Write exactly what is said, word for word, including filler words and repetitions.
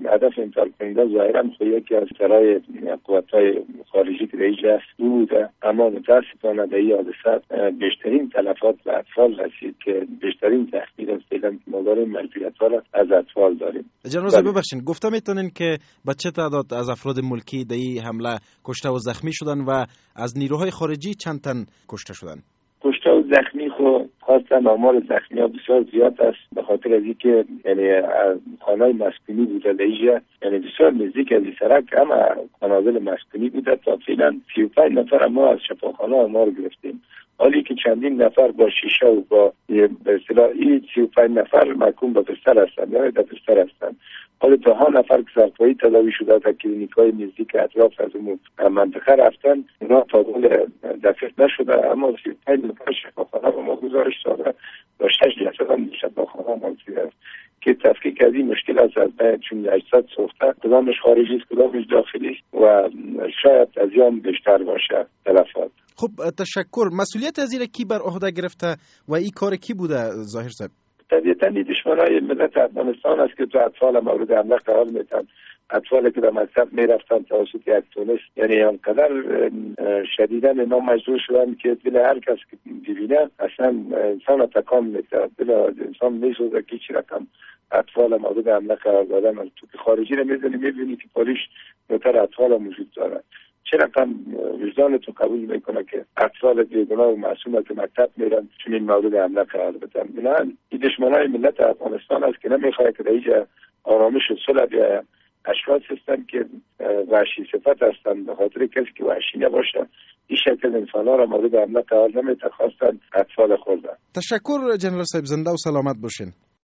هدف انتقال کننده ظاهرا خود یکی از سرای قوت‌های خارجی که اینجا بوده، اما متاسفانه در این حادثه بیشترین تلفات به اطفال رسید که بیشترین تحقیق است که ما داریم ملکیت‌ها را از اطفال داریم. جناب صاحب ببخشید گفته میتونین که با چه تعداد از افراد ملکی در این حمله کشته و زخمی شدن و از نیروهای خارجی چند تن کشته شدن؟ کشته و زخمی خو خواستن آمار زخمی ها بسیار زیاد است، به خاطر از اینکه یعنی خانه‌های مسکونی بوده در اینجا، یعنی بسیار نزدیک از این سرک اما منازل مسکونی بوده. تا فعلا سی و پنج نفر ما از شفاخانه آمار گرفتیم، حالی که چندین نفر با شیشه و با به اصطلاح این سی و پنج نفر محکوم به بستر هستند یا در بستر هستند. حالی تا ها نفر که سرپایی تداوی شده در کلینیک‌های نزدیک اطراف از اون منطقه رفتن، اونا تا قول دفع نشده، اما سی و پنج نفر شفاخانه با ما گزارش داده و شش جسد هم شفاخانه موجود است که تفکیک از این مشکل است. از بین چون هشتصد سوخته کدامش خارجی است کدامش داخلی است و شاید از این بیشتر باشه تلفات. خب تشکر. مسئولیت از این کی بر عهده گرفته و این کار کی بوده ظاهر صاحب؟ طبیعتاً دشمنای ملت افغانستان است که تو اطفال مورد حمله قرار میدن. اطفالی که در مکتب میرفتن توسط یک تونست، یعنی آنقدر شدیداً اینا مجبور شدن که دل هر کس که ببینه اصلا انسان تکان میده، دل انسان میسوزه که چی رقم اطفال مورد حمله قرار دادن. تو که خارجی رو میزنی میبینی که پلیس نوتر اطفال موجود داره، چه رقم وجدان تو قبول میکنه که اطفال بیگناه و معصوم که مکتب میرن چون این مورد حمله قرار بدن؟ بنابراین این دشمنای ملت افغانستان است که نمیخواد که در اینجا آرامش و صلح بیاید. اشخاص هستن که وحشی صفت هستن، به خاطر کسی که وحشی نباشه این شکل انسان ها را مورد حمله قرار نمیده، خواستن اطفال خوردن. تشکر جنرال صاحب، زنده و سلامت باشین.